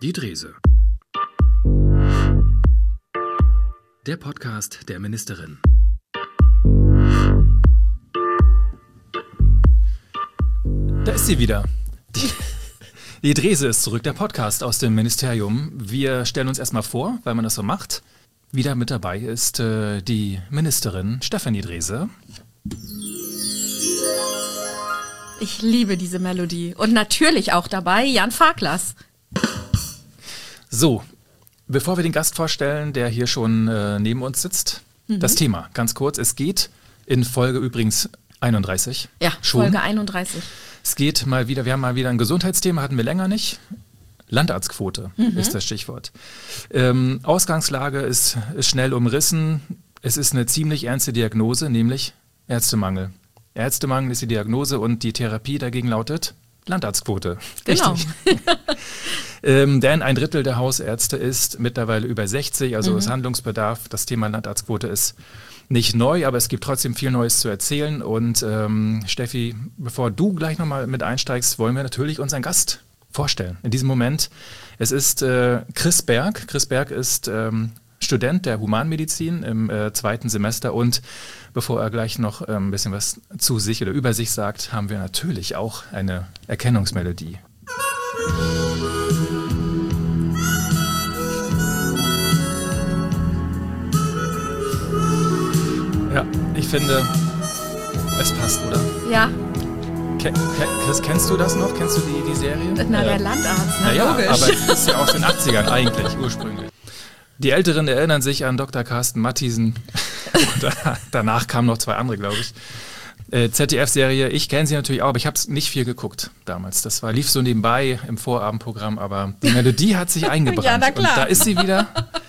Die Drese. Der Podcast der Ministerin. Da ist sie wieder. Die Drese ist zurück, der Podcast aus dem Ministerium. Wir stellen uns erstmal vor, weil man das so macht. Wieder mit dabei ist die Ministerin Stefanie Drese. Ich liebe diese Melodie. Und natürlich auch dabei Jan Farklas. So, bevor wir den Gast vorstellen, der hier schon neben uns sitzt, das Thema, ganz kurz. Es geht in Folge übrigens 31. Ja, schon. Folge 31. Es geht mal wieder, wir haben mal wieder ein Gesundheitsthema, hatten wir länger nicht. Landarztquote ist das Stichwort. Ausgangslage ist schnell umrissen. Es ist eine ziemlich ernste Diagnose, nämlich Ärztemangel. Ärztemangel ist die Diagnose und die Therapie dagegen lautet Landarztquote. Genau. Denn ein Drittel der Hausärzte ist mittlerweile über 60, also ist Handlungsbedarf. Das Thema Landarztquote ist nicht neu, aber es gibt trotzdem viel Neues zu erzählen. Und Steffi, bevor du gleich nochmal mit einsteigst, wollen wir natürlich unseren Gast vorstellen. In diesem Moment, es ist Chris Berg. Chris Berg ist Student der Humanmedizin im 2. Semester und bevor er gleich noch ein bisschen was zu sich oder über sich sagt, haben wir natürlich auch eine Erkennungsmelodie. Ja, ich finde, es passt, oder? Ja. Chris, kennst du das noch? Kennst du die Serie? Na, der Landarzt, ja, logisch. Aber es ist ja aus den 80ern eigentlich, ursprünglich. Die Älteren erinnern sich an Dr. Carsten Mathiesen. Danach kamen noch 2 andere, glaube ich. ZDF-Serie, ich kenne sie natürlich auch, aber ich habe es nicht viel geguckt damals. Das lief so nebenbei im Vorabendprogramm, aber die Melodie hat sich eingebrannt. Ja, na klar. Und da ist sie wieder.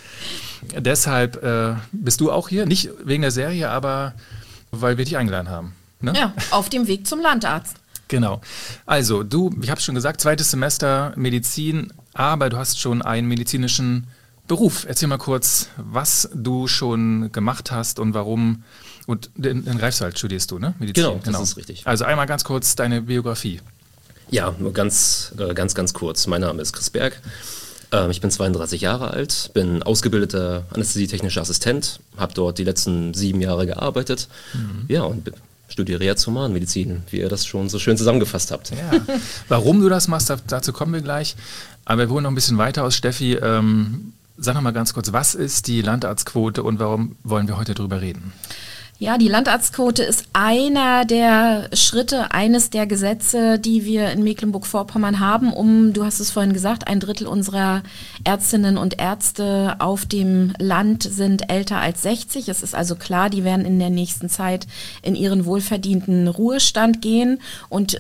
Deshalb bist du auch hier, nicht wegen der Serie, aber weil wir dich eingeladen haben. Ne? Ja, auf dem Weg zum Landarzt. Genau. Also ich habe es schon gesagt, 2. Semester Medizin, aber du hast schon einen medizinischen Beruf. Erzähl mal kurz, was du schon gemacht hast und warum. Und in Greifswald studierst du, ne? Medizin. Genau, das ist richtig. Also einmal ganz kurz deine Biografie. Ja, nur ganz kurz. Mein Name ist Chris Berg. Ich bin 32 Jahre alt, bin ausgebildeter anästhesietechnischer Assistent, habe dort die letzten 7 Jahre gearbeitet. Ja, und studiere jetzt Humanmedizin, wie ihr das schon so schön zusammengefasst habt. Ja. Warum du das machst, dazu kommen wir gleich. Aber wir holen noch ein bisschen weiter aus. Steffi, sag noch mal ganz kurz, was ist die Landarztquote und warum wollen wir heute drüber reden? Ja, die Landarztquote ist einer der Schritte, eines der Gesetze, die wir in Mecklenburg-Vorpommern haben, du hast es vorhin gesagt, 1/3 unserer Ärztinnen und Ärzte auf dem Land sind älter als 60. Es ist also klar, die werden in der nächsten Zeit in ihren wohlverdienten Ruhestand gehen und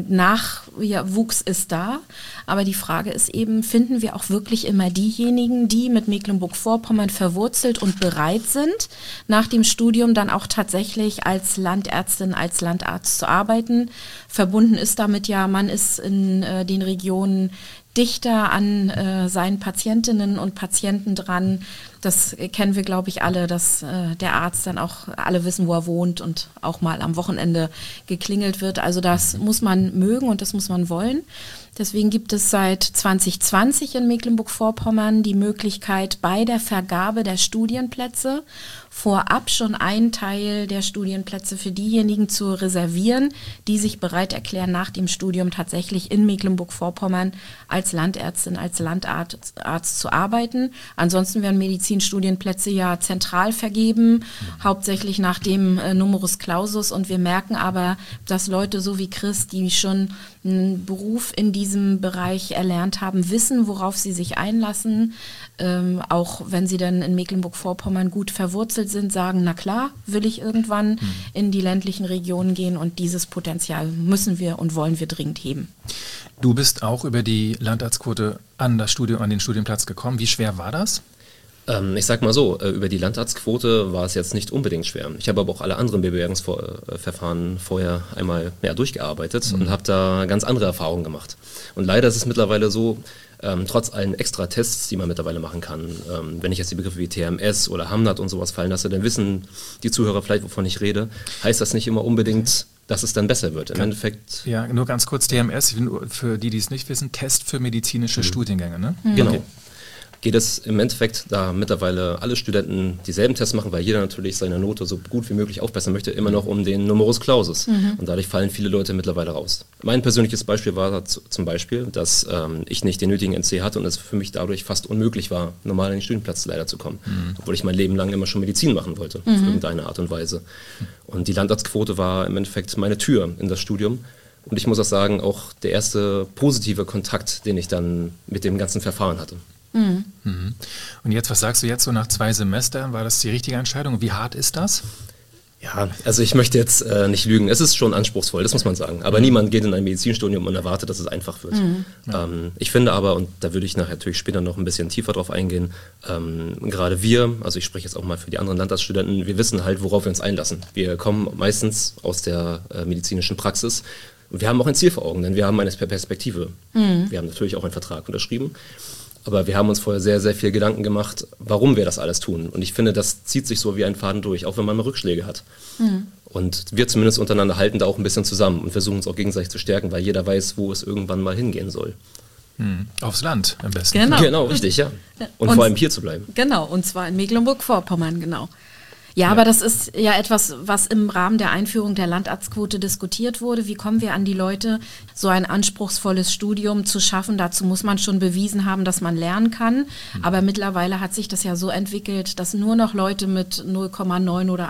Nachwuchs ist da. Aber die Frage ist eben, finden wir auch wirklich immer diejenigen, die mit Mecklenburg-Vorpommern verwurzelt und bereit sind, nach dem Studium dann auch tatsächlich als Landärztin, als Landarzt zu arbeiten. Verbunden ist damit ja, man ist in den Regionen dichter an seinen Patientinnen und Patienten dran. Das kennen wir, glaube ich, alle, dass der Arzt dann auch alle wissen, wo er wohnt und auch mal am Wochenende geklingelt wird. Also das muss man mögen und das muss man wollen. Deswegen gibt es seit 2020 in Mecklenburg-Vorpommern die Möglichkeit, bei der Vergabe der Studienplätze vorab schon einen Teil der Studienplätze für diejenigen zu reservieren, die sich bereit erklären, nach dem Studium tatsächlich in Mecklenburg-Vorpommern als Landärztin, als Landarzt zu arbeiten. Ansonsten werden Medizinstudienplätze ja zentral vergeben, hauptsächlich nach dem Numerus Clausus. Und wir merken aber, dass Leute so wie Chris, die schon einen Beruf in diesem Bereich erlernt haben, wissen, worauf sie sich einlassen. Auch wenn sie dann in Mecklenburg-Vorpommern gut verwurzelt sind, sagen, na klar, will ich irgendwann in die ländlichen Regionen gehen und dieses Potenzial müssen wir und wollen wir dringend heben. Du bist auch über die Landarztquote an den Studienplatz gekommen. Wie schwer war das? Ich sag mal so, über die Landarztquote war es jetzt nicht unbedingt schwer. Ich habe aber auch alle anderen Bewerbungsverfahren vorher einmal durchgearbeitet und habe da ganz andere Erfahrungen gemacht. Und leider ist es mittlerweile so, trotz allen Extra-Tests, die man mittlerweile machen kann, wenn ich jetzt die Begriffe wie TMS oder HAMNAT und sowas fallen lasse, dann wissen die Zuhörer vielleicht, wovon ich rede, heißt das nicht immer unbedingt, dass es dann besser wird. Im Endeffekt. Ja, nur ganz kurz, TMS, für die es nicht wissen, Test für medizinische Studiengänge, ne? Genau. Okay. Geht es im Endeffekt, da mittlerweile alle Studenten dieselben Tests machen, weil jeder natürlich seine Note so gut wie möglich aufbessern möchte, immer noch um den Numerus Clausus. Und dadurch fallen viele Leute mittlerweile raus. Mein persönliches Beispiel war zum Beispiel, dass ich nicht den nötigen NC hatte und es für mich dadurch fast unmöglich war, normal in den Studienplatz leider zu kommen. Obwohl ich mein Leben lang immer schon Medizin machen wollte, auf irgendeine Art und Weise. Und die Landarztquote war im Endeffekt meine Tür in das Studium. Und ich muss auch sagen, auch der erste positive Kontakt, den ich dann mit dem ganzen Verfahren hatte. Und jetzt, was sagst du jetzt so nach 2 Semestern? War das die richtige Entscheidung? Wie hart ist das? Ja, also ich möchte jetzt nicht lügen. Es ist schon anspruchsvoll, das muss man sagen. Aber niemand geht in ein Medizinstudium und erwartet, dass es einfach wird. Ich finde aber, und da würde ich nachher natürlich später noch ein bisschen tiefer drauf eingehen, gerade wir, also ich spreche jetzt auch mal für die anderen Landarztstudenten, wir wissen halt, worauf wir uns einlassen. Wir kommen meistens aus der medizinischen Praxis und wir haben auch ein Ziel vor Augen, denn wir haben eine Perspektive. Wir haben natürlich auch einen Vertrag unterschrieben. Aber wir haben uns vorher sehr, sehr viel Gedanken gemacht, warum wir das alles tun. Und ich finde, das zieht sich so wie ein Faden durch, auch wenn man mal Rückschläge hat. Und wir zumindest untereinander halten da auch ein bisschen zusammen und versuchen uns auch gegenseitig zu stärken, weil jeder weiß, wo es irgendwann mal hingehen soll. Aufs Land am besten. Genau, richtig, ja. Und vor allem hier zu bleiben. Genau, und zwar in Mecklenburg-Vorpommern, genau. Ja, aber das ist ja etwas, was im Rahmen der Einführung der Landarztquote diskutiert wurde. Wie kommen wir an die Leute, so ein anspruchsvolles Studium zu schaffen? Dazu muss man schon bewiesen haben, dass man lernen kann. Aber mittlerweile hat sich das ja so entwickelt, dass nur noch Leute mit 0,9 oder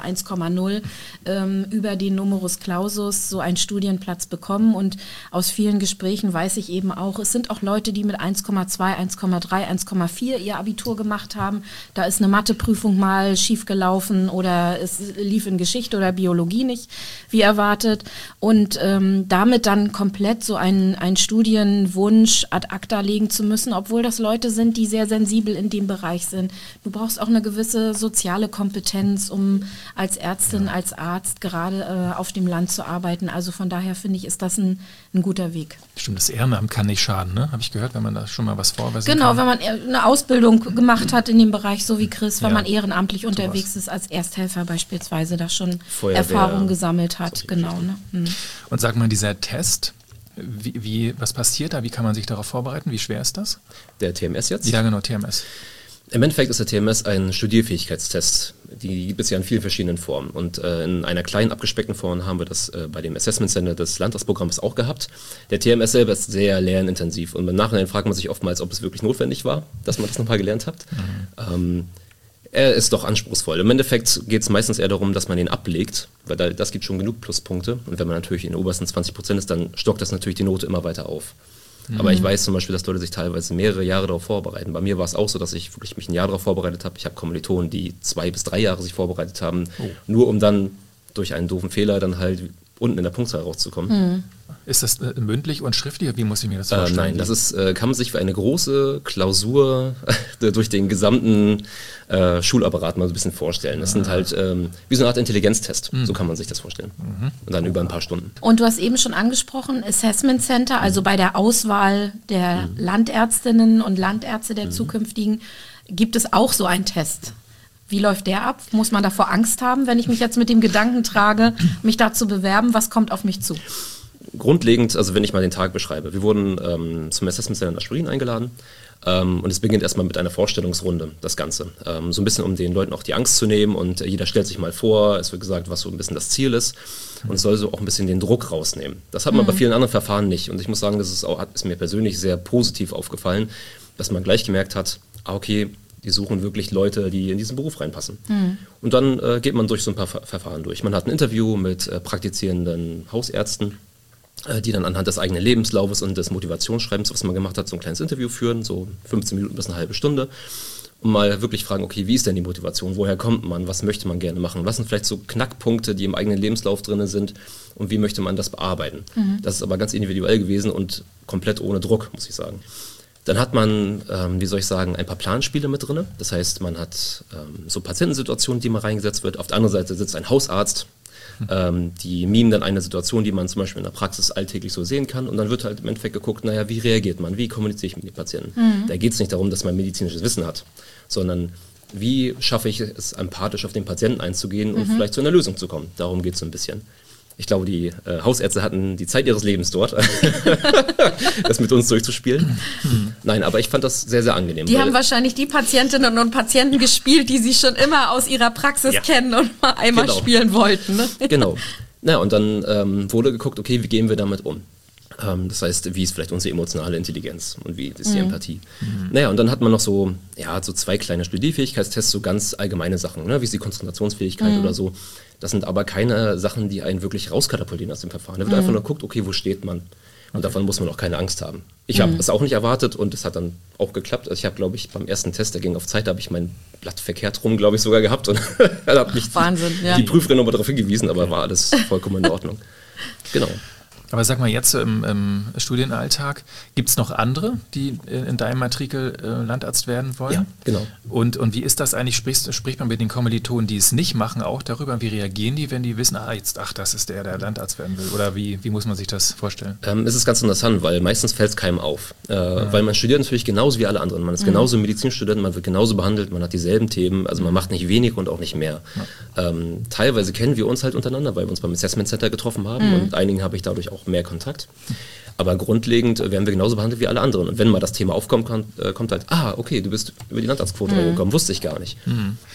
1,0 über den Numerus Clausus so einen Studienplatz bekommen. Und aus vielen Gesprächen weiß ich eben auch, es sind auch Leute, die mit 1,2, 1,3, 1,4 ihr Abitur gemacht haben. Da ist eine Matheprüfung mal schiefgelaufen oder es lief in Geschichte oder Biologie nicht, wie erwartet. Und damit dann komplett so einen Studienwunsch ad acta legen zu müssen, obwohl das Leute sind, die sehr sensibel in dem Bereich sind. Du brauchst auch eine gewisse soziale Kompetenz, um als Ärztin, als Arzt gerade auf dem Land zu arbeiten. Also von daher finde ich, ist das ein guter Weg. Stimmt, das Ehrenamt kann nicht schaden, ne? Habe ich gehört, wenn man da schon mal was vorweisen kann. Genau, wenn man eine Ausbildung gemacht hat in dem Bereich, so wie Chris, wenn man ehrenamtlich unterwegs ist als Ersthelfer beispielsweise, da schon Feuerwehr, Erfahrung gesammelt hat. Genau. Ne? Und sag mal, dieser Test, was passiert da? Wie kann man sich darauf vorbereiten? Wie schwer ist das? Der TMS jetzt? Ja, genau, TMS. Im Endeffekt ist der TMS ein Studierfähigkeitstest. Die gibt es ja in vielen verschiedenen Formen. Und in einer kleinen, abgespeckten Form haben wir das bei dem Assessment Center des Landarztprogramms auch gehabt. Der TMS selber ist sehr lernintensiv. Und im Nachhinein fragt man sich oftmals, ob es wirklich notwendig war, dass man das nochmal gelernt hat. Er ist doch anspruchsvoll. Im Endeffekt geht es meistens eher darum, dass man ihn ablegt, weil das gibt schon genug Pluspunkte. Und wenn man natürlich in den obersten 20% ist, dann stockt das natürlich die Note immer weiter auf. Aber ich weiß zum Beispiel, dass Leute sich teilweise mehrere Jahre darauf vorbereiten. Bei mir war es auch so, dass ich wirklich mich ein Jahr darauf vorbereitet habe. Ich habe Kommilitonen, die 2 bis 3 Jahre sich vorbereitet haben, nur um dann durch einen doofen Fehler dann halt unten in der Punktzahl rauszukommen. Ist das mündlich und schriftlich? Wie muss ich mir das vorstellen? Nein, das ist, kann man sich für eine große Klausur durch den gesamten Schulapparat mal so ein bisschen vorstellen. Das sind halt wie so eine Art Intelligenztest, so kann man sich das vorstellen. Und dann über ein paar Stunden. Und du hast eben schon angesprochen, Assessment Center, also bei der Auswahl der Landärztinnen und Landärzte der zukünftigen, gibt es auch so einen Test. Wie läuft der ab? Muss man davor Angst haben, wenn ich mich jetzt mit dem Gedanken trage, mich da zu bewerben? Was kommt auf mich zu? Grundlegend, also wenn ich mal den Tag beschreibe, wir wurden zum Assessment Center in Aspirin eingeladen und es beginnt erstmal mit einer Vorstellungsrunde, das Ganze. So ein bisschen, um den Leuten auch die Angst zu nehmen und jeder stellt sich mal vor, es wird gesagt, was so ein bisschen das Ziel ist und es soll so auch ein bisschen den Druck rausnehmen. Das hat man bei vielen anderen Verfahren nicht und ich muss sagen, das ist mir persönlich sehr positiv aufgefallen, dass man gleich gemerkt hat, okay, die suchen wirklich Leute, die in diesen Beruf reinpassen. Und dann geht man durch so ein paar Verfahren durch. Man hat ein Interview mit praktizierenden Hausärzten, die dann anhand des eigenen Lebenslaufes und des Motivationsschreibens, was man gemacht hat, so ein kleines Interview führen, so 15 Minuten bis eine halbe Stunde. Und mal wirklich fragen, okay, wie ist denn die Motivation? Woher kommt man? Was möchte man gerne machen? Was sind vielleicht so Knackpunkte, die im eigenen Lebenslauf drin sind? Und wie möchte man das bearbeiten? Das ist aber ganz individuell gewesen und komplett ohne Druck, muss ich sagen. Dann hat man, ein paar Planspiele mit drin. Das heißt, man hat so Patientensituationen, die mal reingesetzt wird. Auf der anderen Seite sitzt ein Hausarzt. Die mimen dann eine Situation, die man zum Beispiel in der Praxis alltäglich so sehen kann. Und dann wird halt im Endeffekt geguckt, naja, wie reagiert man? Wie kommuniziere ich mit den Patienten? Da geht es nicht darum, dass man medizinisches Wissen hat, sondern wie schaffe ich es, empathisch auf den Patienten einzugehen und vielleicht zu einer Lösung zu kommen. Darum geht es so ein bisschen. Ich glaube, die Hausärzte hatten die Zeit ihres Lebens dort, das mit uns durchzuspielen. Nein, aber ich fand das sehr, sehr angenehm. Die haben wahrscheinlich die Patientinnen und Patienten gespielt, die sie schon immer aus ihrer Praxis kennen und mal einmal spielen wollten. Ne? Genau. Na, und dann wurde geguckt, okay, wie gehen wir damit um? Das heißt, wie ist vielleicht unsere emotionale Intelligenz und wie ist die Empathie? Naja, und dann hat man noch so 2 kleine Studiefähigkeitstests, so ganz allgemeine Sachen, ne? Wie ist die Konzentrationsfähigkeit oder so. Das sind aber keine Sachen, die einen wirklich rauskatapultieren aus dem Verfahren. Da wird einfach nur geguckt, okay, wo steht man? Und davon muss man auch keine Angst haben. Ich habe es auch nicht erwartet und es hat dann auch geklappt. Also ich habe, glaube ich, beim ersten Test, der ging auf Zeit, da habe ich mein Blatt verkehrt rum, glaube ich, sogar gehabt und da hat mich die Prüferin nochmal darauf hingewiesen, aber war alles vollkommen in Ordnung. Genau. Aber sag mal, jetzt im Studienalltag, gibt es noch andere, die in deinem Matrikel Landarzt werden wollen? Ja, genau. Und wie ist das eigentlich? Spricht man mit den Kommilitonen, die es nicht machen, auch darüber? Wie reagieren die, wenn die wissen, das ist der Landarzt werden will? Oder wie muss man sich das vorstellen? Es ist ganz interessant, weil meistens fällt es keinem auf. Weil man studiert natürlich genauso wie alle anderen. Man ist genauso Medizinstudent, man wird genauso behandelt, man hat dieselben Themen, also man macht nicht wenig und auch nicht mehr. Ja. Teilweise kennen wir uns halt untereinander, weil wir uns beim Assessment Center getroffen haben und einigen habe ich dadurch auch mehr Kontakt. Aber grundlegend werden wir genauso behandelt wie alle anderen. Und wenn mal das Thema aufkommt, kommt halt, okay, du bist über die Landarztquote gekommen, wusste ich gar nicht.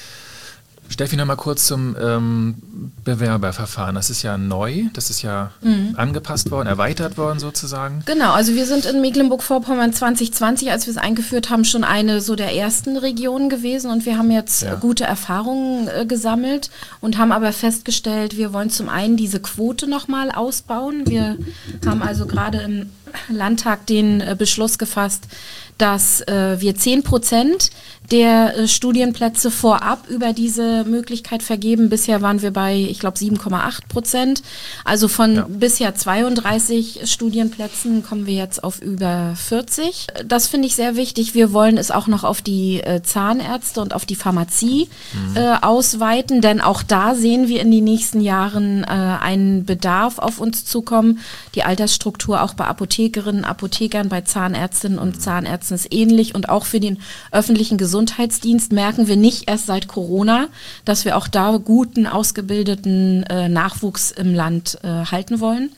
Steffi, noch mal kurz zum Bewerberverfahren. Das ist ja neu, das ist ja angepasst worden, erweitert worden sozusagen. Genau, also wir sind in Mecklenburg-Vorpommern 2020, als wir es eingeführt haben, schon eine so der ersten Regionen gewesen und wir haben jetzt gute Erfahrungen gesammelt und haben aber festgestellt, wir wollen zum einen diese Quote nochmal ausbauen. Wir haben also gerade im Landtag den Beschluss gefasst, dass wir 10% der Studienplätze vorab über diese Möglichkeit vergeben. Bisher waren wir bei, ich glaube, 7,8%. Also von bisher 32 Studienplätzen kommen wir jetzt auf über 40. Das finde ich sehr wichtig. Wir wollen es auch noch auf die Zahnärzte und auf die Pharmazie ausweiten, denn auch da sehen wir in den nächsten Jahren einen Bedarf auf uns zukommen. Die Altersstruktur auch bei Apothekerinnen, Apothekern, bei Zahnärztinnen und Zahnärzten ist ähnlich und auch für den öffentlichen Gesundheitsdienst merken wir nicht erst seit Corona, dass wir auch da guten, ausgebildeten Nachwuchs im Land halten wollen.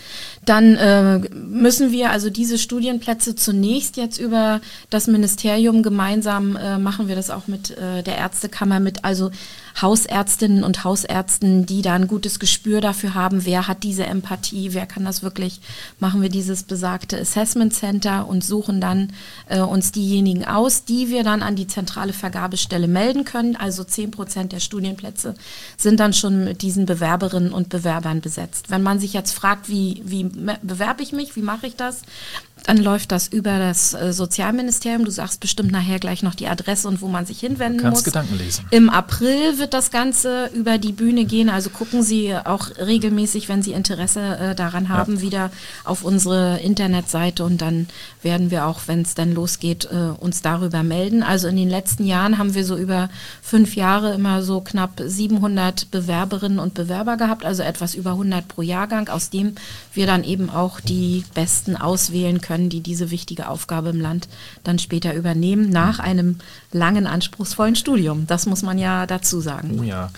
Dann müssen wir also diese Studienplätze zunächst jetzt über das Ministerium gemeinsam machen wir das auch mit der Ärztekammer, mit also Hausärztinnen und Hausärzten, die da ein gutes Gespür dafür haben, wer hat diese Empathie, wer kann das wirklich, machen wir dieses besagte Assessment Center und suchen dann uns diejenigen aus, die wir dann an die zentrale Vergabestelle melden können. Also 10% der Studienplätze sind dann schon mit diesen Bewerberinnen und Bewerbern besetzt. Wenn man sich jetzt fragt, wie bewerbe ich mich, wie mache ich das? Dann läuft das über das Sozialministerium. Du sagst bestimmt nachher gleich noch die Adresse und wo man sich hinwenden muss. Kannst Gedanken lesen. Im April wird das Ganze über die Bühne gehen. Also gucken Sie auch regelmäßig, wenn Sie Interesse daran haben, wieder auf unsere Internetseite und dann werden wir auch, wenn es dann losgeht, uns darüber melden. Also in den letzten Jahren haben wir so über 5 Jahre immer so knapp 700 Bewerberinnen und Bewerber gehabt, also etwas über 100 pro Jahrgang, aus dem wir dann eben auch die Besten auswählen können, die diese wichtige Aufgabe im Land dann später übernehmen, nach einem langen, anspruchsvollen Studium. Das muss man ja dazu sagen. Oh ja.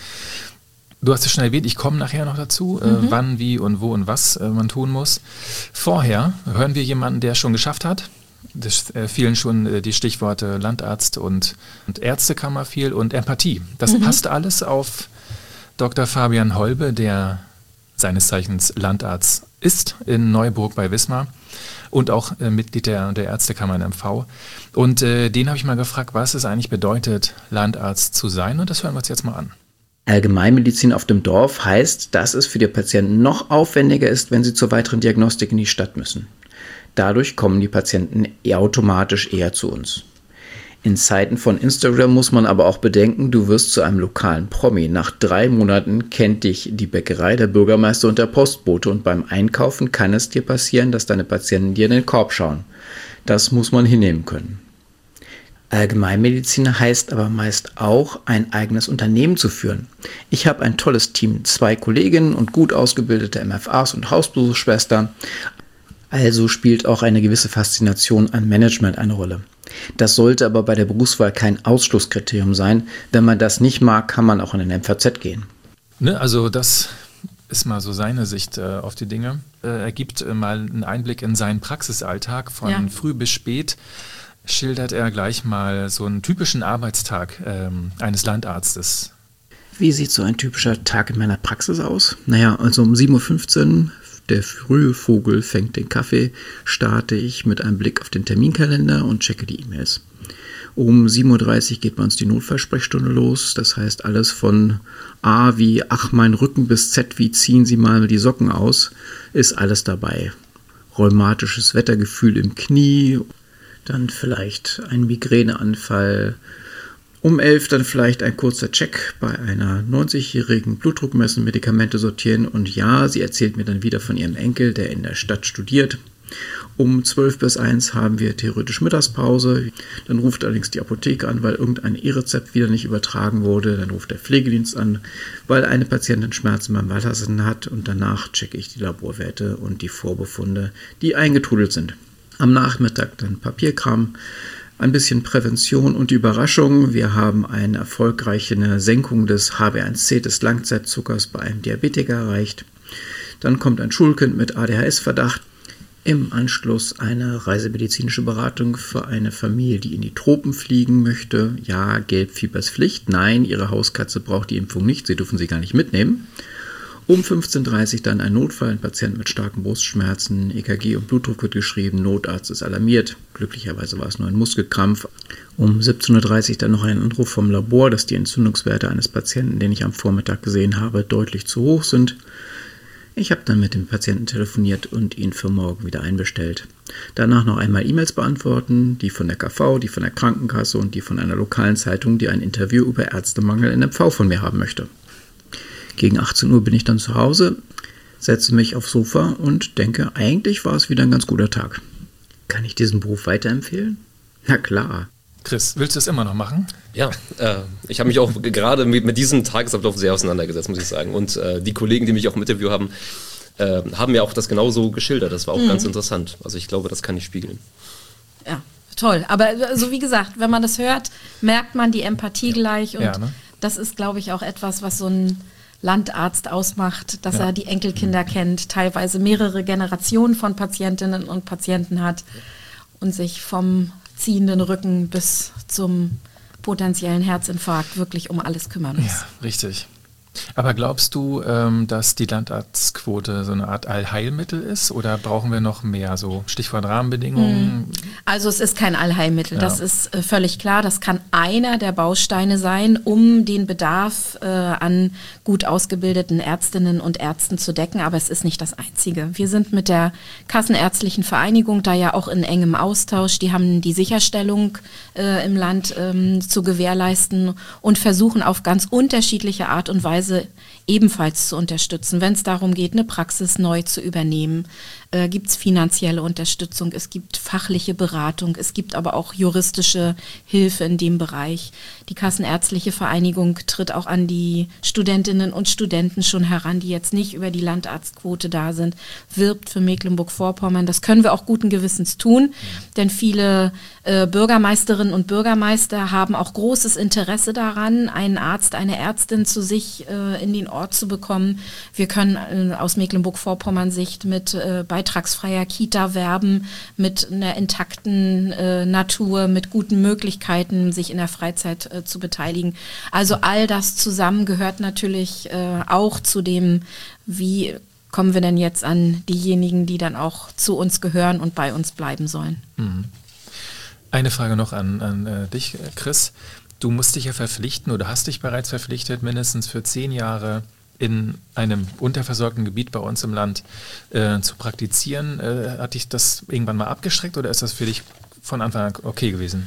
Du hast es schon erwähnt, ich komme nachher noch dazu, wann, wie und wo und was man tun muss. Vorher hören wir jemanden, der es schon geschafft hat. Das fielen schon die Stichworte Landarzt und Ärztekammer viel und Empathie. Das passt alles auf Dr. Fabian Holbe, der seines Zeichens Landarzt ist in Neuburg bei Wismar und auch Mitglied der Ärztekammer in MV. Und den habe ich mal gefragt, was es eigentlich bedeutet, Landarzt zu sein. Und das hören wir uns jetzt mal an. Allgemeinmedizin auf dem Dorf heißt, dass es für die Patienten noch aufwendiger ist, wenn sie zur weiteren Diagnostik in die Stadt müssen. Dadurch kommen die Patienten automatisch eher zu uns. In Zeiten von Instagram muss man aber auch bedenken, du wirst zu einem lokalen Promi. Nach 3 Monaten kennt dich die Bäckerei, der Bürgermeister und der Postbote und beim Einkaufen kann es dir passieren, dass deine Patienten dir in den Korb schauen. Das muss man hinnehmen können. Allgemeinmediziner heißt aber meist auch, ein eigenes Unternehmen zu führen. Ich habe ein tolles Team, 2 Kolleginnen und gut ausgebildete MFAs und Hausbesuchsschwestern. Also spielt auch eine gewisse Faszination an Management eine Rolle. Das sollte aber bei der Berufswahl kein Ausschlusskriterium sein. Wenn man das nicht mag, kann man auch in den MVZ gehen. Ne, also das ist mal so seine Sicht auf die Dinge. Er gibt mal einen Einblick in seinen Praxisalltag von früh bis spät. Schildert er gleich mal so einen typischen Arbeitstag eines Landarztes. Wie sieht so ein typischer Tag in meiner Praxis aus? Naja, also um 7.15 Uhr, der frühe Vogel fängt den Kaffee, starte ich mit einem Blick auf den Terminkalender und checke die E-Mails. Um 7.30 Uhr geht bei uns die Notfallsprechstunde los. Das heißt alles von A wie ach mein Rücken bis Z wie ziehen Sie mal die Socken aus, ist alles dabei. Rheumatisches Wettergefühl im Knie, dann vielleicht ein Migräneanfall. Um 11 dann vielleicht ein kurzer Check bei einer 90-jährigen, Blutdruck messen, Medikamente sortieren und ja, sie erzählt mir dann wieder von ihrem Enkel, der in der Stadt studiert. Um 12 bis 1 haben wir theoretisch Mittagspause. Dann ruft allerdings die Apotheke an, weil irgendein E-Rezept wieder nicht übertragen wurde. Dann ruft der Pflegedienst an, weil eine Patientin Schmerzen beim Weiterlassen hat. Und danach checke ich die Laborwerte und die Vorbefunde, die eingetrudelt sind. Am Nachmittag dann Papierkram, ein bisschen Prävention und die Überraschung. Wir haben eine erfolgreiche Senkung des HbA1c, des Langzeitzuckers bei einem Diabetiker erreicht. Dann kommt ein Schulkind mit ADHS-Verdacht. Im Anschluss eine reisemedizinische Beratung für eine Familie, die in die Tropen fliegen möchte. Ja, Gelbfieber ist Pflicht. Nein, ihre Hauskatze braucht die Impfung nicht. Sie dürfen sie gar nicht mitnehmen. Um 15.30 Uhr dann ein Notfall, ein Patient mit starken Brustschmerzen, EKG und Blutdruck wird geschrieben, Notarzt ist alarmiert. Glücklicherweise war es nur ein Muskelkrampf. Um 17.30 Uhr dann noch ein Anruf vom Labor, dass die Entzündungswerte eines Patienten, den ich am Vormittag gesehen habe, deutlich zu hoch sind. Ich habe dann mit dem Patienten telefoniert und ihn für morgen wieder einbestellt. Danach noch einmal E-Mails beantworten, die von der KV, die von der Krankenkasse und die von einer lokalen Zeitung, die ein Interview über Ärztemangel in MV von mir haben möchte. Gegen 18 Uhr bin ich dann zu Hause, setze mich aufs Sofa und denke, eigentlich war es wieder ein ganz guter Tag. Kann ich diesen Beruf weiterempfehlen? Na klar. Chris, willst du es immer noch machen? Ja, ich habe mich auch gerade mit diesem Tagesablauf sehr auseinandergesetzt, muss ich sagen. Und die Kollegen, die mich auch im Interview haben, haben ja auch das genauso geschildert. Das war auch ganz interessant. Also ich glaube, das kann ich spiegeln. Ja, toll. Aber so wie gesagt, wenn man das hört, merkt man die Empathie gleich. Und das ist, glaube ich, auch etwas, was so ein Landarzt ausmacht, dass er die Enkelkinder kennt, teilweise mehrere Generationen von Patientinnen und Patienten hat und sich vom ziehenden Rücken bis zum potenziellen Herzinfarkt wirklich um alles kümmern muss. Ja, richtig. Aber glaubst du, dass die Landarztquote so eine Art Allheilmittel ist oder brauchen wir noch mehr, so Stichwort Rahmenbedingungen? Also es ist kein Allheilmittel, das ist völlig klar. Das kann einer der Bausteine sein, um den Bedarf an gut ausgebildeten Ärztinnen und Ärzten zu decken, aber es ist nicht das Einzige. Wir sind mit der Kassenärztlichen Vereinigung da ja auch in engem Austausch. Die haben die Sicherstellung im Land zu gewährleisten und versuchen auf ganz unterschiedliche Art und Weise ebenfalls zu unterstützen. Wenn es darum geht, eine Praxis neu zu übernehmen, gibt es finanzielle Unterstützung, es gibt fachliche Beratung, es gibt aber auch juristische Hilfe in dem Bereich. Die Kassenärztliche Vereinigung tritt auch an die Studentinnen und Studenten schon heran, die jetzt nicht über die Landarztquote da sind, wirbt für Mecklenburg-Vorpommern. Das können wir auch guten Gewissens tun, denn viele Bürgermeisterinnen und Bürgermeister haben auch großes Interesse daran, einen Arzt, eine Ärztin zu sich in den Ort zu bekommen. Wir können aus Mecklenburg-Vorpommern Sicht mit beitragsfreier Kita werben, mit einer intakten Natur, mit guten Möglichkeiten, sich in der Freizeit zu beteiligen. Also all das zusammen gehört natürlich auch zu dem, wie kommen wir denn jetzt an diejenigen, die dann auch zu uns gehören und bei uns bleiben sollen. Mhm. Eine Frage noch an dich, Chris. Du musst dich ja verpflichten oder hast dich bereits verpflichtet, mindestens für 10 Jahre in einem unterversorgten Gebiet bei uns im Land zu praktizieren. Hat dich das irgendwann mal abgeschreckt oder ist das für dich von Anfang an okay gewesen?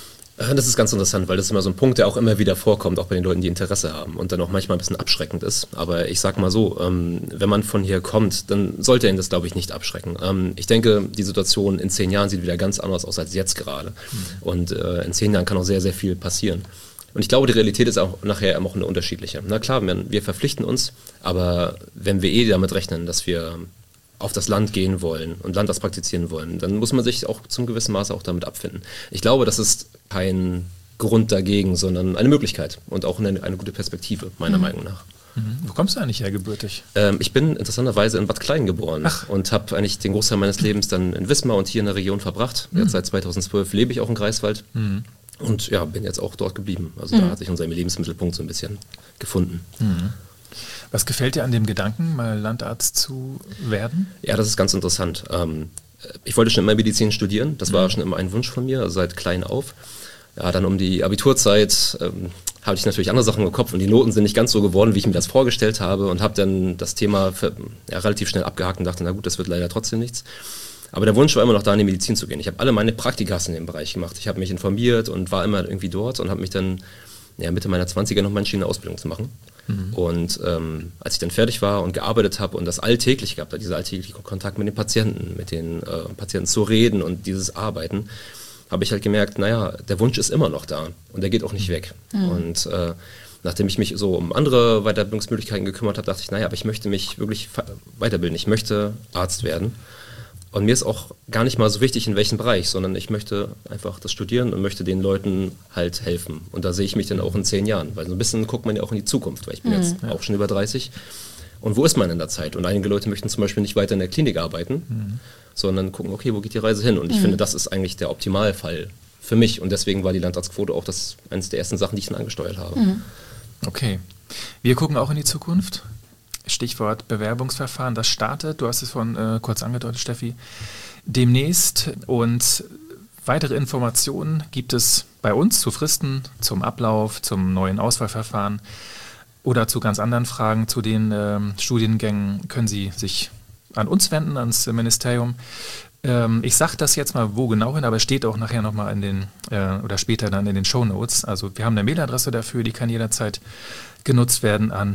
Das ist ganz interessant, weil das ist immer so ein Punkt, der auch immer wieder vorkommt, auch bei den Leuten, die Interesse haben und dann auch manchmal ein bisschen abschreckend ist. Aber ich sag mal so, wenn man von hier kommt, dann sollte ihn das, glaube ich, nicht abschrecken. Ich denke, die Situation in 10 Jahren sieht wieder ganz anders aus als jetzt gerade. Und in 10 Jahren kann auch sehr, sehr viel passieren. Und ich glaube, die Realität ist auch nachher auch eine unterschiedliche. Na klar, wir verpflichten uns, aber wenn wir damit rechnen, dass wir auf das Land gehen wollen und Landarzt praktizieren wollen, dann muss man sich auch zum gewissen Maße auch damit abfinden. Ich glaube, das ist kein Grund dagegen, sondern eine Möglichkeit und auch eine gute Perspektive, meiner Meinung nach. Wo kommst du eigentlich her gebürtig? Ich bin interessanterweise in Bad Klein geboren und habe eigentlich den Großteil meines Lebens dann in Wismar und hier in der Region verbracht. Jetzt seit 2012 lebe ich auch in Greifswald und ja, bin jetzt auch dort geblieben. Also da hat sich unser Lebensmittelpunkt so ein bisschen gefunden. Was gefällt dir an dem Gedanken, mal Landarzt zu werden? Ja, das ist ganz interessant. Ich wollte schon immer Medizin studieren, das war schon immer ein Wunsch von mir, also seit klein auf. Ja, dann um die Abiturzeit hatte ich natürlich andere Sachen im Kopf und die Noten sind nicht ganz so geworden, wie ich mir das vorgestellt habe und habe dann das Thema relativ schnell abgehakt und dachte, na gut, das wird leider trotzdem nichts. Aber der Wunsch war immer noch da, in die Medizin zu gehen. Ich habe alle meine Praktikas in dem Bereich gemacht. Ich habe mich informiert und war immer irgendwie dort und habe mich dann Mitte meiner 20er nochmal entschieden, eine Ausbildung zu machen. Und als ich dann fertig war und gearbeitet habe und das alltäglich gehabt habe, dieser alltägliche Kontakt mit den Patienten, mit den Patienten zu reden und dieses Arbeiten, habe ich halt gemerkt, der Wunsch ist immer noch da und der geht auch nicht weg. Und nachdem ich mich so um andere Weiterbildungsmöglichkeiten gekümmert habe, dachte ich, aber ich möchte mich wirklich weiterbilden. Ich möchte Arzt werden. Und mir ist auch gar nicht mal so wichtig, in welchem Bereich, sondern ich möchte einfach das studieren und möchte den Leuten halt helfen. Und da sehe ich mich dann auch in 10 Jahren, weil so ein bisschen guckt man ja auch in die Zukunft, weil ich bin jetzt auch schon über 30. Und wo ist man in der Zeit? Und einige Leute möchten zum Beispiel nicht weiter in der Klinik arbeiten, sondern gucken, okay, wo geht die Reise hin? Und ich finde, das ist eigentlich der Optimalfall für mich. Und deswegen war die Landarztquote auch eines der ersten Sachen, die ich dann angesteuert habe. Okay. Wir gucken auch in die Zukunft. Stichwort Bewerbungsverfahren, das startet, du hast es vorhin kurz angedeutet, Steffi, demnächst. Und weitere Informationen gibt es bei uns zu Fristen, zum Ablauf, zum neuen Auswahlverfahren oder zu ganz anderen Fragen zu den Studiengängen können Sie sich an uns wenden, ans Ministerium. Ich sage das jetzt mal wo genau hin, aber es steht auch nachher nochmal in den oder später dann in den Shownotes. Also wir haben eine Mailadresse dafür, die kann jederzeit genutzt werden an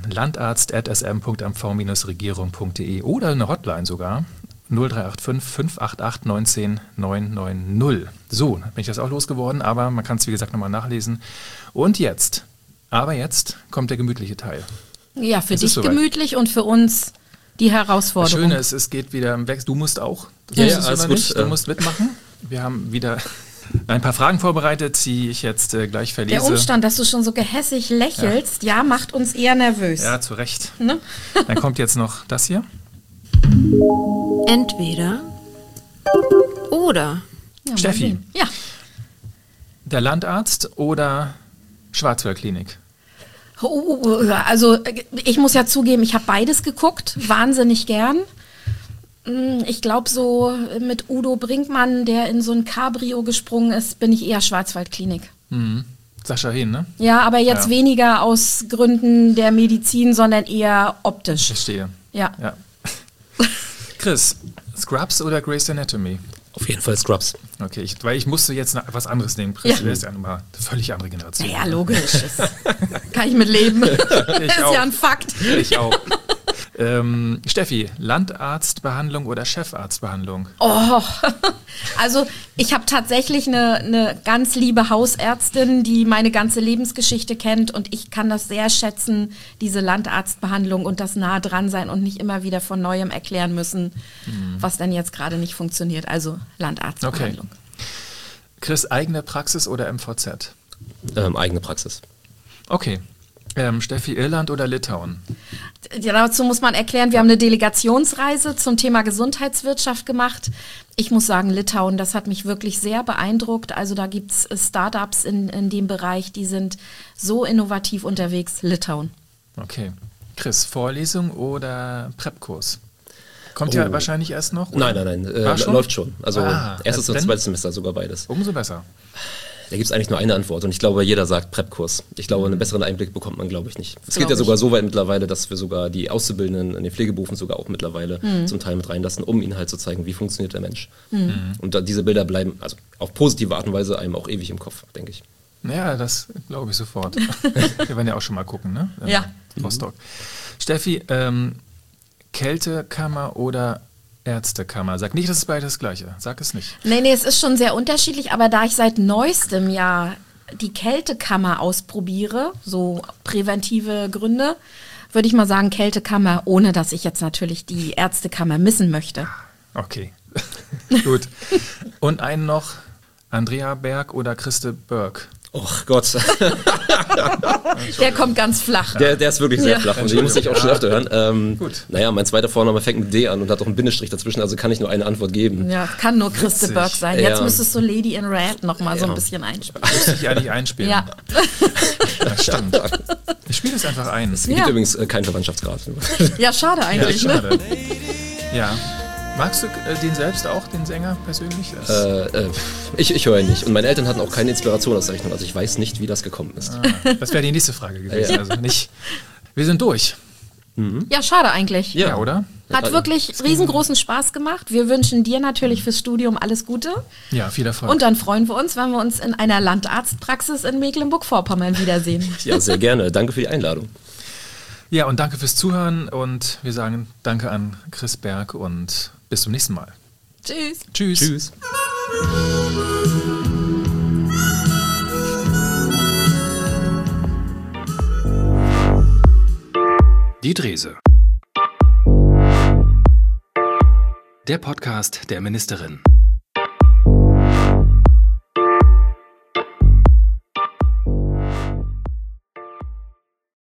landarzt@sm.mv-regierung.de oder eine Hotline sogar 0385 588 19 990. So, dann bin ich das auch losgeworden, aber man kann es wie gesagt nochmal nachlesen. Und jetzt kommt der gemütliche Teil. Ja, für dich gemütlich und für uns die Herausforderung. Das Schöne ist, es geht wieder im Wechsel. Du musst auch. Alles gut. Du musst mitmachen. Wir haben wieder ein paar Fragen vorbereitet, die ich jetzt gleich verlese. Der Umstand, dass du schon so gehässig lächelst, macht uns eher nervös. Ja, zu Recht. Ne? Dann kommt jetzt noch das hier. Entweder oder. Ja, Steffi. Ja. Der Landarzt oder Schwarzwaldklinik? Also ich muss ja zugeben, ich habe beides geguckt, wahnsinnig gern. Ich glaube so mit Udo Brinkmann, der in so ein Cabrio gesprungen ist, bin ich eher Schwarzwaldklinik. Sascha Hehn, ne? Ja, aber jetzt weniger aus Gründen der Medizin, sondern eher optisch. Verstehe. Ja. Chris, Scrubs oder Grey's Anatomy? Auf jeden Fall Scrubs. Okay, weil ich musste jetzt was anderes nehmen. Chris, der ist ja nochmal eine völlig andere Generation. Ja, logisch. Kann ich mit leben. Das ist ja ein Fakt. Ich auch. Steffi, Landarztbehandlung oder Chefarztbehandlung? Oh, also ich habe tatsächlich eine ganz liebe Hausärztin, die meine ganze Lebensgeschichte kennt und ich kann das sehr schätzen, diese Landarztbehandlung und das nah dran sein und nicht immer wieder von Neuem erklären müssen, was denn jetzt gerade nicht funktioniert. Also Landarztbehandlung. Okay. Chris, eigene Praxis oder MVZ? Eigene Praxis. Okay. Steffi, Irland oder Litauen? Ja, dazu muss man erklären, wir haben eine Delegationsreise zum Thema Gesundheitswirtschaft gemacht. Ich muss sagen, Litauen, das hat mich wirklich sehr beeindruckt. Also da gibt es Startups in dem Bereich, die sind so innovativ unterwegs. Litauen. Okay. Chris, Vorlesung oder Prep-Kurs? Kommt ja wahrscheinlich erst noch? Oder? Nein. Läuft schon. Also erstes und zweites Semester sogar beides. Umso besser. Da gibt es eigentlich nur eine Antwort und ich glaube, jeder sagt Prep-Kurs. Ich glaube, einen besseren Einblick bekommt man, glaube ich, nicht. Es geht ja sogar so weit mittlerweile, dass wir sogar die Auszubildenden in den Pflegeberufen sogar auch mittlerweile zum Teil mit reinlassen, um ihnen halt zu zeigen, wie funktioniert der Mensch. Und diese Bilder bleiben, also auf positive Art und Weise, einem auch ewig im Kopf, denke ich. Ja, das glaube ich sofort. Wir werden ja auch schon mal gucken, ne? Ja. Rostock. Steffi, Kältekammer oder Ärztekammer? Sag nicht, das ist beides das Gleiche. Sag es nicht. Nee, es ist schon sehr unterschiedlich, aber da ich seit neuestem Jahr die Kältekammer ausprobiere, so präventive Gründe, würde ich mal sagen Kältekammer, ohne dass ich jetzt natürlich die Ärztekammer missen möchte. Okay, gut. Und einen noch, Andrea Berg oder Christe Berg? Och Gott. Der kommt ganz flach. Der ist wirklich sehr flach und den muss ich auch schon öfter hören. Gut. Naja, mein zweiter Vorname fängt mit D an und hat auch einen Bindestrich dazwischen, also kann ich nur eine Antwort geben. Ja, kann nur Christe Burke sein. Jetzt Ja. müsstest du Lady in Red noch mal so ein bisschen einspielen. Muss ich eigentlich einspielen. Ja. Das stimmt. Ich spiele es einfach ein. Es gibt Ja. übrigens keinen Verwandtschaftsgrad. Ja, schade eigentlich, ne? Schade. Ja. Magst du den selbst auch, den Sänger persönlich? Ich höre ihn nicht. Und meine Eltern hatten auch keine Inspiration aus der Richtung. Also ich weiß nicht, wie das gekommen ist. Das wäre die nächste Frage gewesen. Ja. Also nicht. Wir sind durch. Ja, schade eigentlich. Ja, oder? Hat wirklich riesengroßen Spaß gemacht. Wir wünschen dir natürlich fürs Studium alles Gute. Ja, viel Erfolg. Und dann freuen wir uns, wenn wir uns in einer Landarztpraxis in Mecklenburg-Vorpommern wiedersehen. Ja, sehr gerne. Danke für die Einladung. Ja, und danke fürs Zuhören und wir sagen danke an Chris Berg und bis zum nächsten Mal. Tschüss. Tschüss. Tschüss. Die Drese. Der Podcast der Ministerin.